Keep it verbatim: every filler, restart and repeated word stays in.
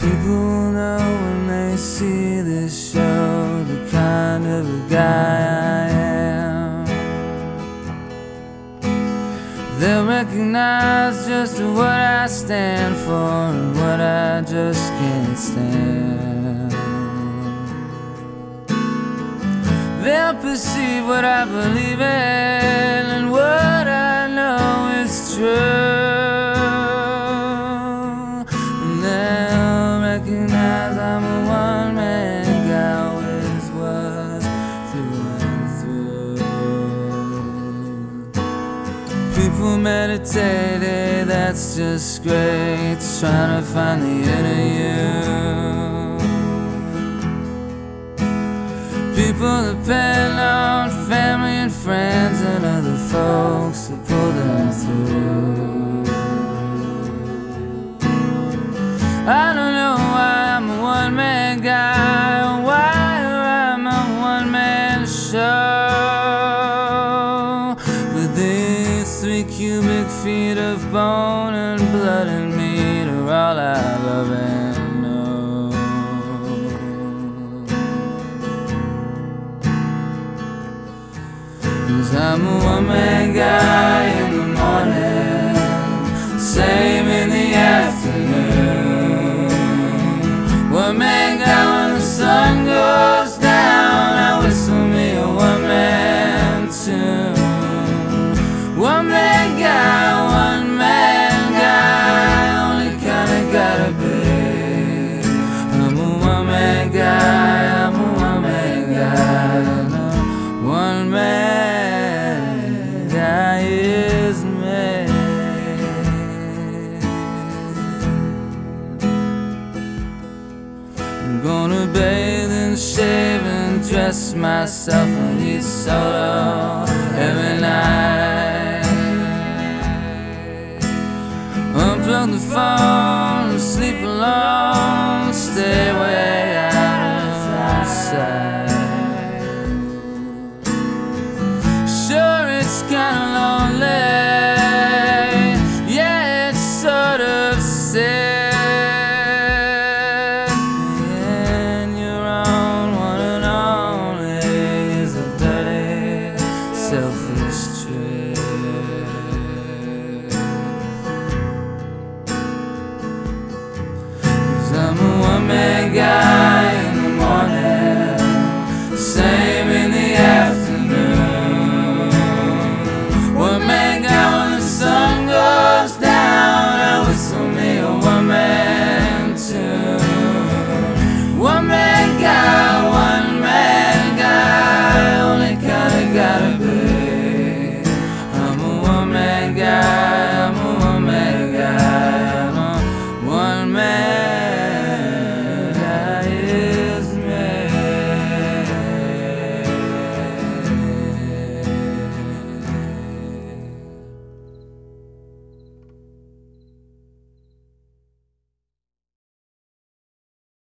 People know when they see this show the kind of a guy I am. They'll recognize just what I stand for and what I just can't stand. They'll perceive what I believe in and what I know is true. And they'll recognize I'm a one-man guy, always was, through and through. People meditate, that's just great, trying to find the inner you. People depend on family and friends and other folks to pull them through. I don't know why I'm a one-man guy, or why I'm a one-man show. But these three cubic feet of bone and blood and meat are all I love and know. 'Cause I'm a one-man guy in the morning, same in the afternoon. One-man guy when the sun goes down, I whistle me a one-man tune. One-man guy, one-man guy, only kinda gotta be. I'm a one-man guy, I'm a one-man guy, and a one-man guy is me. I'm gonna bathe and shave and dress myself and eat solo every night. Unplug the phone, sleep alone, stay way out of sight. Sure, it's kinda lonely, yeah, it's sort of sick. And your own one and only is a dirty, selfish trick. 'Cause I'm a one-man guy